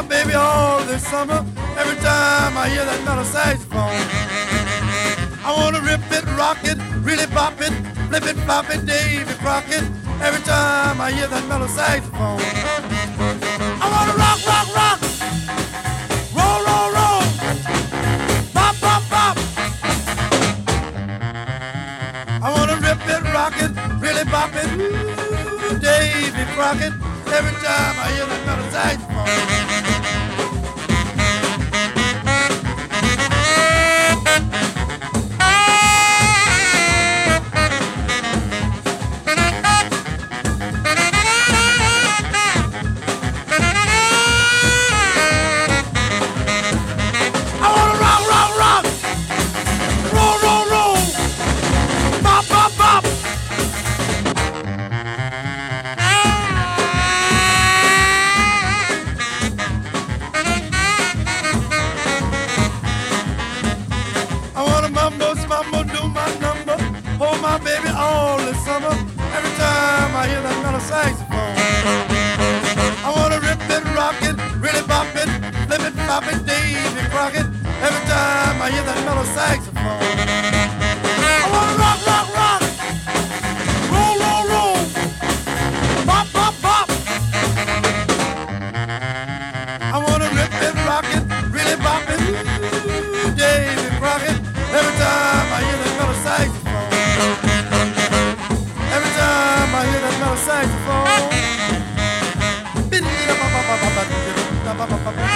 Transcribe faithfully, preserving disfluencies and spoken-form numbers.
baby all this summer. Every time I hear that metal saxophone, I wanna rip it, rock it, really pop it, flip it, flop it, Davy Crockett. Every time I hear that metal saxophone, I wanna rock, rock, rock, roll, roll, roll, pop, pop, pop. I wanna rip it, rock it, really pop it, ooh, Davy Crockett. Every time I hear that metal saxophone. Baby all this summer, every time I hear that metal saxophone, I wanna rip it, rock it, really pop it, flip it, flop it, Davy Crockett. Every time I hear that metal saxophone, I wanna rock, rock, rock, roll, roll, roll, pop, pop, pop. I wanna rip it, rock it, really pop it, ooh, Davy Crockett. Every time I hear that metal saxophone. Every time I hear that metal saxophone.